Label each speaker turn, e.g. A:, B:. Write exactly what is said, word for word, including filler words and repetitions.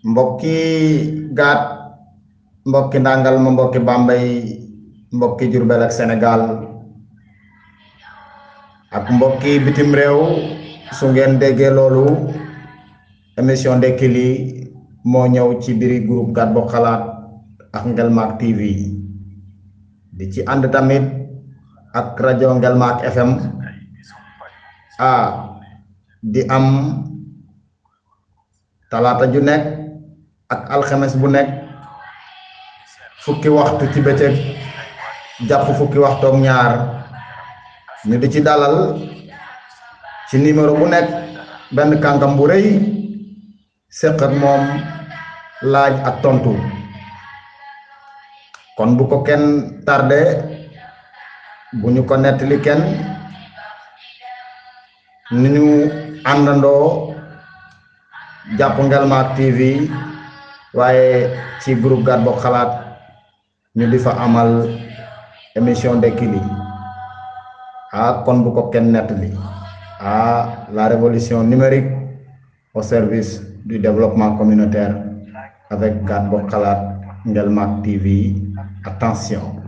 A: mbokki gaat mbokki ndangal ma mbokki Bambey mbokki Jurbel ak Sénégal ak mbokki bitim réew su ngeen déggee loolu émission Ndeki li moo ñëw ci biri groupe Gat Bokk Xalaat ak Ngelmak T V di ci ànd tamit ak rajo Ngelmak F M a di am talaata ju nekk ak alxames bu nekk fukki waxtu ci bëccëg jàpp fukki waxtu ak ñaar ñu di ci dalal ci numéro bu nekk benn kàngam bu rëy séq ak moom laaj ak tontu kon bu ko kenn tardé bu ñu ko nettali kenn ni ñu àndandoo jàpp Ngelmak T V waaye ci groupe Gat Bokk Xalaat ñu di fa amal émission Ndeki li ah kon bu ko kenn nettali ah la révolution numérique au service du développement communautaire avec Gat Bokk Xalaat Ngelmak T V. Attention.